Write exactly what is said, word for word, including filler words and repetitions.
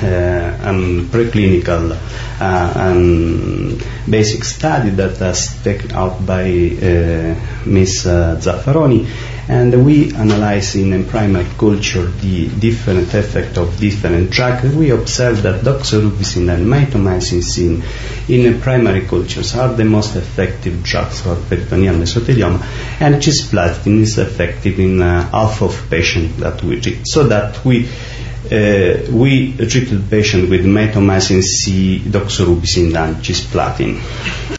uh, um, preclinical uh, um, basic study that was taken out by uh, Miz Uh, Zaffaroni, and we analyze in a primary culture the different effect of different drugs. We observe that doxorubicin and mitomycin C in primary cultures are the most effective drugs for peritoneal mesothelioma, and cisplatin is effective in uh, half of patients that we treat. So that we uh, we treated patients with mitomycin C, doxorubicin, and cisplatin.